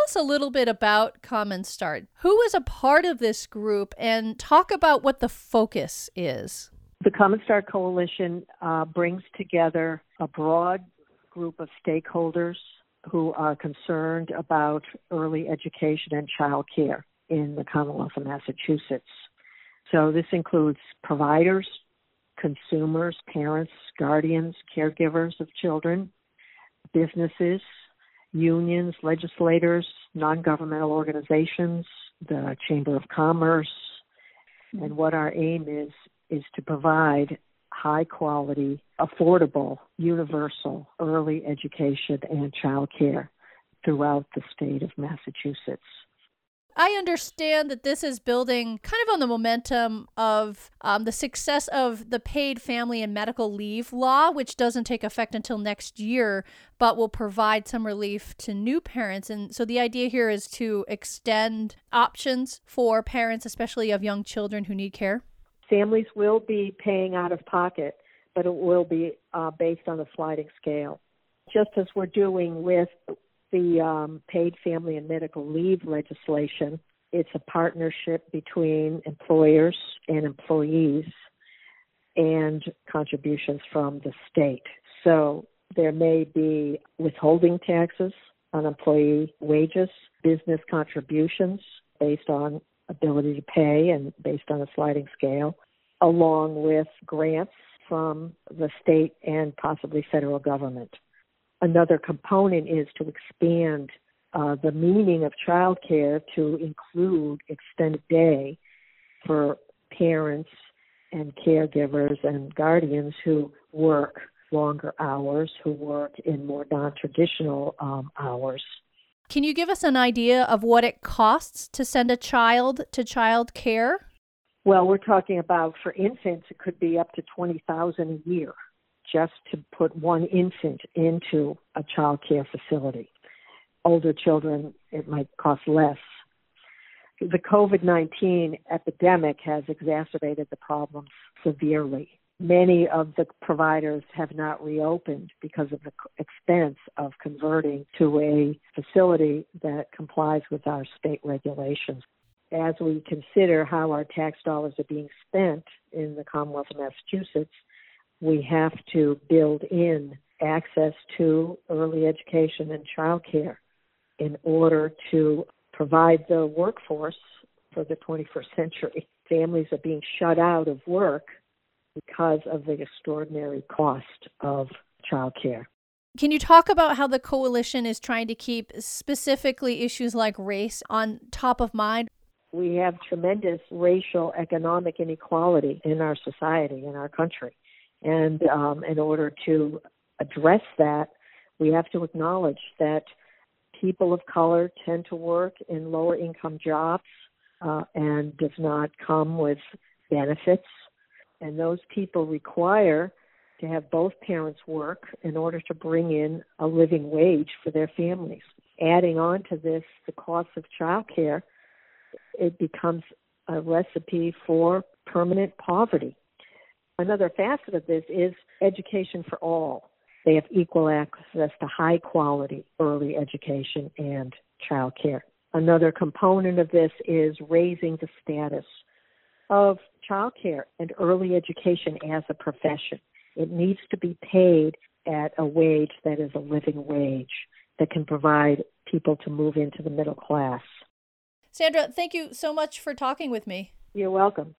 us a little bit about Common Start. Who is a part of this group, and talk about what the focus is? The Common Start Coalition brings together a broad group of stakeholders who are concerned about early education and child care in the Commonwealth of Massachusetts. So this includes providers, consumers, parents, guardians, caregivers of children, businesses, unions, legislators, non-governmental organizations, the Chamber of Commerce. And what our aim is to provide high-quality, affordable, universal early education and child care throughout the state of Massachusetts. I understand that this is building kind of on the momentum of the success of the paid family and medical leave law, which doesn't take effect until next year, but will provide some relief to new parents. And so the idea here is to extend options for parents, especially of young children who need care. Families will be paying out of pocket, but it will be based on a sliding scale. Just as we're doing with the paid family and medical leave legislation, it's a partnership between employers and employees and contributions from the state. So there may be withholding taxes on employee wages, business contributions based on ability to pay and based on a sliding scale, along with grants from the state and possibly federal government. Another component is to expand the meaning of child care to include extended day for parents and caregivers and guardians who work longer hours, who work in more non-traditional hours. Can you give us an idea of what it costs to send a child to child care? Well, we're talking about, for infants, it could be up to $20,000 a year just to put one infant into a child care facility. Older children, it might cost less. The COVID-19 epidemic has exacerbated the problems severely. Many of the providers have not reopened because of the expense of converting to a facility that complies with our state regulations. As we consider how our tax dollars are being spent in the Commonwealth of Massachusetts, we have to build in access to early education and child care in order to provide the workforce for the 21st century. Families are being shut out of work because of the extraordinary cost of child care. Can you talk about how the coalition is trying to keep specifically issues like race on top of mind? We have tremendous racial economic inequality in our society, in our country. And in order to address that, we have to acknowledge that people of color tend to work in lower income jobs and does not come with benefits. And those people require to have both parents work in order to bring in a living wage for their families. Adding on to this, the cost of child care, it becomes a recipe for permanent poverty. Another facet of this is education for all. They have equal access to high quality early education and child care. Another component of this is raising the status of child care and early education as a profession. It needs to be paid at a wage that is a living wage that can provide people to move into the middle class. Sandra, thank you so much for talking with me. You're welcome.